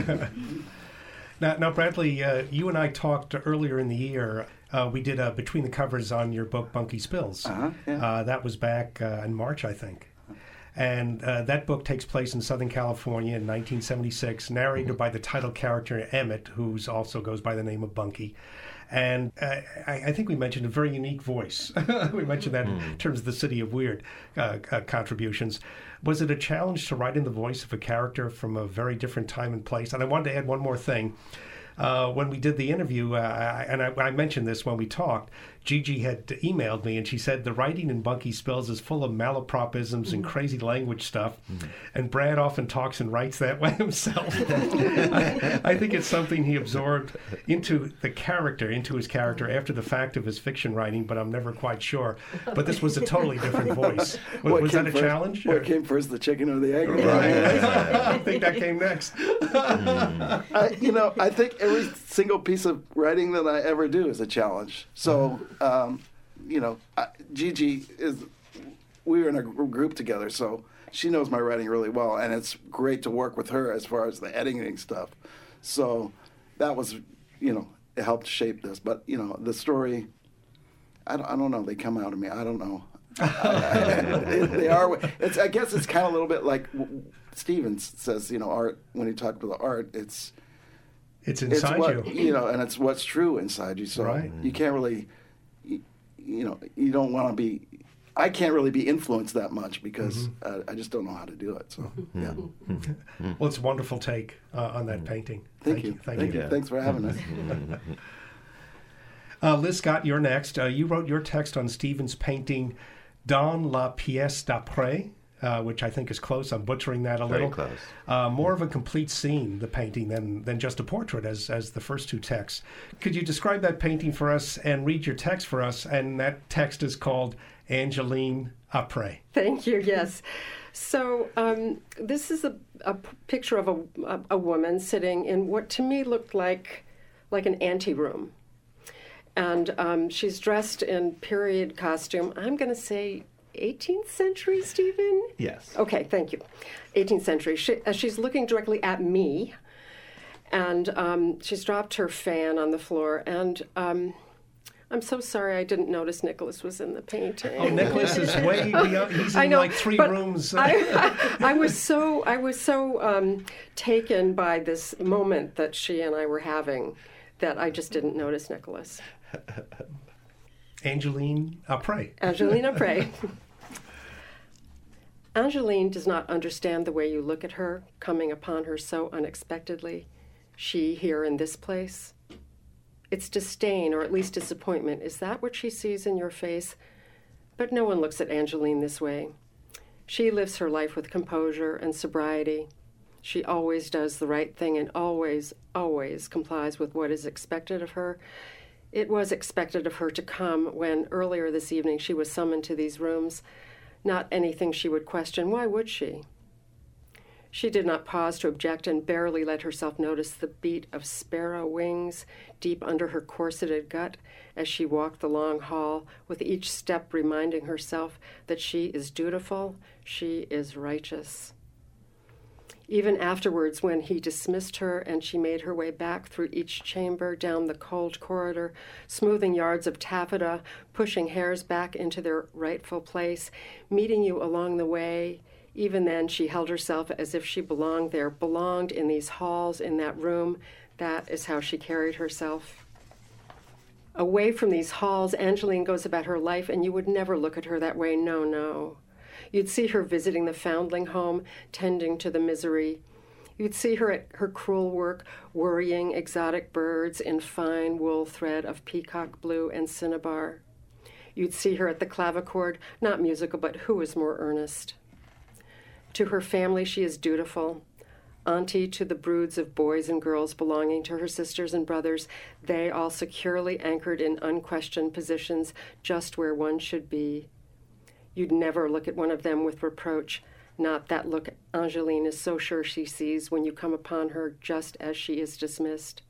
now, now, Bradley, uh, you and I talked earlier in the year. Uh, we did uh, Between the Covers on your book, Bunky Spills. Uh-huh, yeah. uh, that was back uh, in March, I think. And uh, that book takes place in Southern California in nineteen seventy-six, narrated by the title character Emmett, who also goes by the name of Bunky. And uh, I, I think we mentioned a very unique voice. We mentioned that mm. in terms of the City of Weird uh, uh, contributions. Was it a challenge to write in the voice of a character from a very different time and place? And I wanted to add one more thing. Uh, when we did the interview, uh, I, and I, I mentioned this when we talked, Gigi had emailed me and she said the writing in Bunky Spills is full of malapropisms mm-hmm. and crazy language stuff, mm-hmm. and Brad often talks and writes that way himself. I, I think it's something he absorbed into the character, into his character after the fact of his fiction writing, but I'm never quite sure. But this was a totally different voice. Was, was that a first, challenge? What or? came first, the chicken or the egg? Right. I think that came next. Mm. I, you know, I think every single piece of writing that I ever do is a challenge. So, um, you know, I, Gigi is, we were in a group together, so she knows my writing really well, and it's great to work with her as far as the editing stuff. So that was, you know, it helped shape this. But, you know, the story, I don't, I don't know, they come out of me. I don't know. they, they are, it's, I guess it's kind of a little bit like Stevens says, you know, art, when he talked about art, it's, It's inside it's what, you. You know, and it's what's true inside you. So right. you can't really, you, you know, you don't want to be, I can't really be influenced that much because mm-hmm. uh, I just don't know how to do it. So, mm-hmm. yeah. Mm-hmm. Well, it's a wonderful take uh, on that mm-hmm. painting. Thank, Thank you. you. Thank, Thank you. you. Thanks for having us. uh, Liz Scott, you're next. Uh, you wrote your text on Stevens' painting, Dans la pièce d'après. Uh, which I think is close. I'm butchering that a Very little. close. Uh, more of a complete scene, the painting, than than just a portrait, as as the first two texts. Could you describe that painting for us and read your text for us? And that text is called Angeline Après. Thank you. Yes. So um, this is a, a picture of a, a a woman sitting in what to me looked like like an anteroom, and um, she's dressed in period costume. I'm going to say eighteenth century, Stephen? Yes. Okay, thank you. eighteenth century. She, uh, she's looking directly at me, and um, she's dropped her fan on the floor, and um, I'm so sorry I didn't notice Nicholas was in the painting. Oh, Nicholas is way beyond. He's in I know, like three but rooms. I, I, I was so I was so um, taken by this moment that she and I were having that I just didn't notice Nicholas. Angeline Après. Angeline Après. Angeline does not understand the way you look at her, coming upon her so unexpectedly. she here in this place? It's disdain, or at least disappointment. Is that what she sees in your face? But no one looks at Angeline this way. She lives her life with composure and sobriety. She always does the right thing and always, always complies with what is expected of her. It was expected of her to come when, earlier this evening, she was summoned to these rooms. Not anything she would question. Why would she? She did not pause to object and barely let herself notice the beat of sparrow wings deep under her corseted gut as she walked the long hall, with each step reminding herself that she is dutiful, she is righteous. Even afterwards, when he dismissed her and she made her way back through each chamber, down the cold corridor, smoothing yards of taffeta, pushing hairs back into their rightful place, meeting you along the way, even then she held herself as if she belonged there, belonged in these halls, in that room. That is how she carried herself. Away from these halls, Angeline goes about her life, and you would never look at her that way. No, no. You'd see her visiting the foundling home, tending to the misery. You'd see her at her crewel work, worrying exotic birds in fine wool thread of peacock blue and cinnabar. You'd see her at the clavichord, not musical, but who is more earnest? To her family, she is dutiful. Auntie to the broods of boys and girls belonging to her sisters and brothers, they all securely anchored in unquestioned positions, just where one should be. You'd never look at one of them with reproach, not that look Angeline is so sure she sees when you come upon her just as she is dismissed.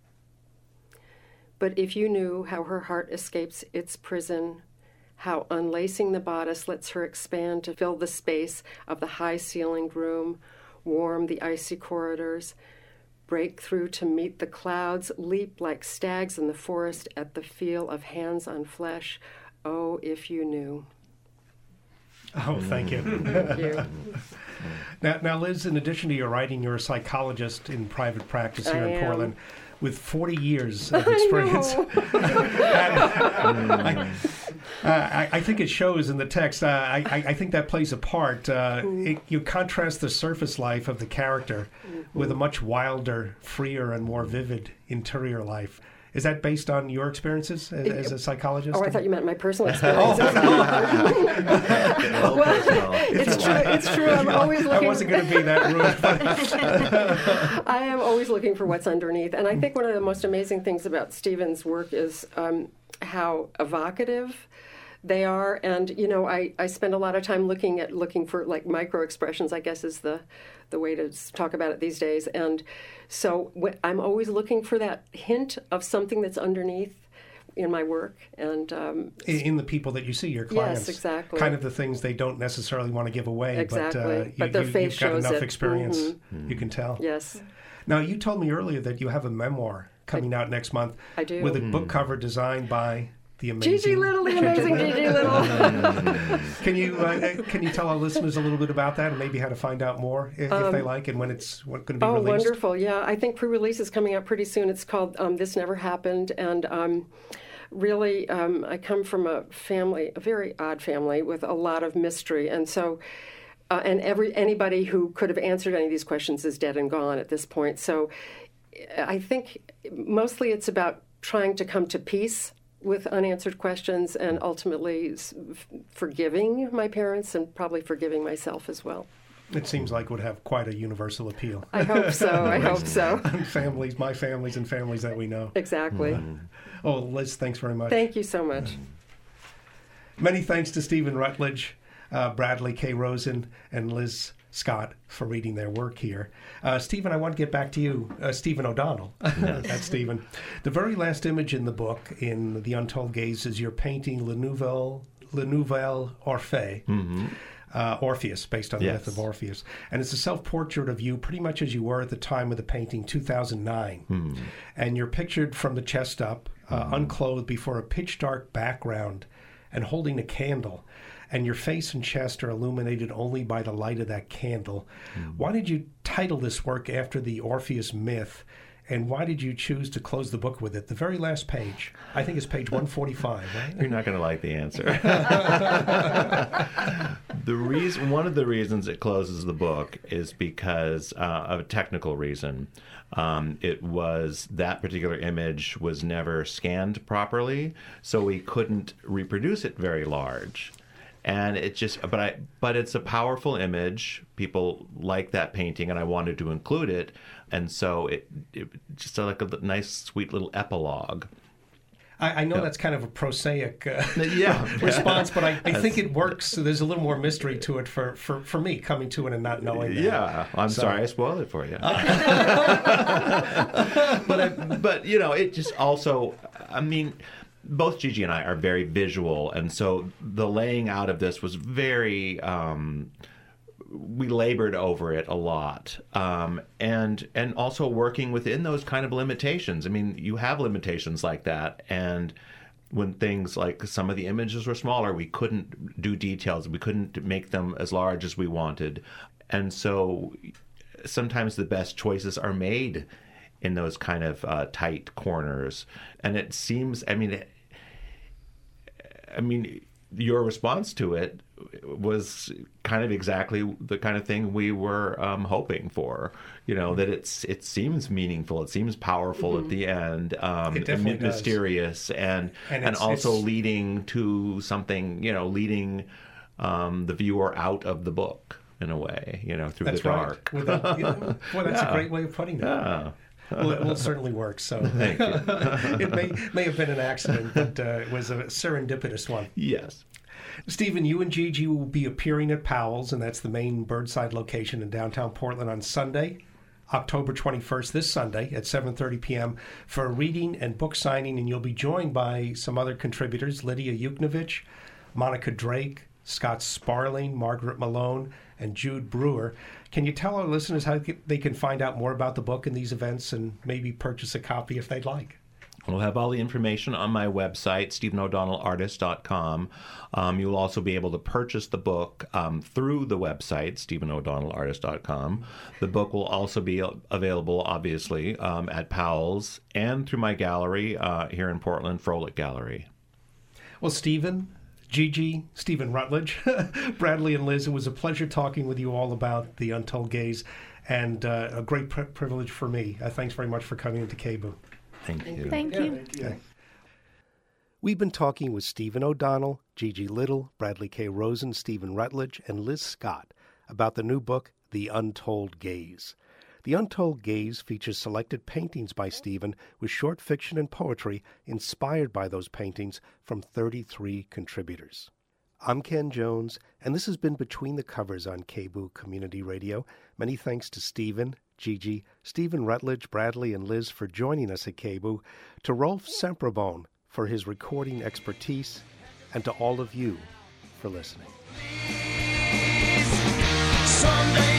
But if you knew how her heart escapes its prison, how unlacing the bodice lets her expand to fill the space of the high-ceilinged room, warm the icy corridors, break through to meet the clouds, leap like stags in the forest at the feel of hands on flesh. Oh, if you knew. Oh, thank you. Thank you. Now, now, Liz, in addition to your writing, you're a psychologist in private practice here I in am. Portland with forty years of experience. I, uh, I, I think it shows in the text. Uh, I, I think that plays a part. Uh, it, you contrast the surface life of the character mm-hmm. with a much wilder, freer, and more vivid interior life. Is that based on your experiences as, as a psychologist? Oh, I thought you meant my personal experiences. Well, well, it's true. It's true. I'm always looking. I wasn't going to be that rude. But I am always looking for what's underneath, and I think one of the most amazing things about Stephen's work is um, how evocative they are. And you know, I, I spend a lot of time looking at looking for like micro expressions, I guess is the the way to talk about it these days. And so wh- I'm always looking for that hint of something that's underneath in my work. And um, in, in the people that you see, your clients. Yes, exactly. Kind of the things they don't necessarily want to give away. Exactly. But, uh, you, but their you, face you've got shows enough it. experience, Mm-hmm. you can tell. Yes. Now, you told me earlier that you have a memoir coming I, out next month. I do. With a book cover designed by the amazing Gigi Little, the amazing Gigi Little. Can you uh, can you tell our listeners a little bit about that and maybe how to find out more if, um, if they like and when it's going to be oh, released? Oh, wonderful! Yeah, I think pre-release is coming out pretty soon. It's called um, "This Never Happened," and um, really, um, I come from a family, a very odd family with a lot of mystery, and so. Uh, and every anybody who could have answered any of these questions is dead and gone at this point. So I think mostly it's about trying to come to peace with unanswered questions and ultimately f- forgiving my parents and probably forgiving myself as well. It seems like it would have quite a universal appeal. I hope so. I hope so. Families, my families and families that we know. Exactly. Mm-hmm. Oh, Liz, thanks very much. Thank you so much. Mm-hmm. Many thanks to Stephen Rutledge, uh, Bradley K. Rosen, and Liz Scott for reading their work here. Uh, Stephen, I want to get back to you. Uh, Stephen O'Donnell. Yes. That's Stephen. The very last image in the book, in The Untold Gaze, is your painting Le Nouvelle, Le Nouvelle Orphée, mm-hmm. uh, Orpheus, based on the yes. myth of Orpheus. And it's a self-portrait of you pretty much as you were at the time of the painting, two thousand nine. Mm-hmm. And you're pictured from the chest up, uh, mm-hmm. unclothed before a pitch-dark background and holding a candle. And your face and chest are illuminated only by the light of that candle. Mm. Why did you title this work after the Orpheus myth and why did you choose to close the book with it? The very last page. I think it's page one forty-five, right? You're not going to like the answer. The reason, one of the reasons it closes the book is because uh, of a technical reason. Um, it was that particular image was never scanned properly, so we couldn't reproduce it very large. And it just, but I, but it's a powerful image. People like that painting, and I wanted to include it. And so it, it just like a nice, sweet little epilogue. I, I know Yeah. that's kind of a prosaic uh, Yeah. response, but I, I think it works. So there's a little more mystery to it for, for, for me coming to it and not knowing that. Yeah, I'm So- sorry I spoiled it for you. but I, but you know, it just also, I mean, both Gigi and I are very visual, and so the laying out of this was very. Um, we labored over it a lot, um, and and also working within those kind of limitations. I mean, you have limitations like that, and when things like some of the images were smaller, we couldn't do details. We couldn't make them as large as we wanted, and so sometimes the best choices are made in those kind of uh, tight corners. And it seems, I mean, it, I mean, your response to it was kind of exactly the kind of thing we were um, hoping for. You know, that it's it seems meaningful, it seems powerful Mm-hmm. at the end, um, It definitely does. mysterious, and And and, it's- also it's- leading to something. You know, leading um, the viewer out of the book in a way. You know, through That's the dark. right. Without, you know, boy, that's Yeah. a great way of putting it. Yeah. Well, it will certainly work. So Thank you. it may may have been an accident, but uh, it was a serendipitous one. Yes. Stephen, you and Gigi will be appearing at Powell's, and that's the main Birdside location in downtown Portland on Sunday, October twenty-first, this Sunday at seven thirty p.m. for a reading and book signing, and you'll be joined by some other contributors, Lydia Yuknovich, Monica Drake, Scott Sparling, Margaret Malone, and Jude Brewer. Can you tell our listeners how they can find out more about the book and these events and maybe purchase a copy if they'd like? We'll have all the information on my website, stephen o'donnell artist dot com. Um, you'll also be able to purchase the book um, through the website, stephen o'donnell artist dot com. The book will also be available, obviously, um, at Powell's and through my gallery uh, here in Portland, Frolic Gallery. Well, Stephen, Gigi, Stephen Rutledge, Bradley, and Liz, it was a pleasure talking with you all about The Untold Gaze, and uh, a great pri- privilege for me. Uh, thanks very much for coming into K B U. Thank you. Thank you. Okay. We've been talking with Stephen O'Donnell, Gigi Little, Bradley K. Rosen, Stephen Rutledge, and Liz Scott about the new book, The Untold Gaze. The Untold Gaze features selected paintings by Stephen with short fiction and poetry inspired by those paintings from thirty-three contributors. I'm Ken Jones, and this has been Between the Covers on K B U Community Radio. Many thanks to Stephen, Gigi, Stephen Rutledge, Bradley, and Liz for joining us at K B U, to Rolf Semperbone for his recording expertise, and to all of you for listening. Someday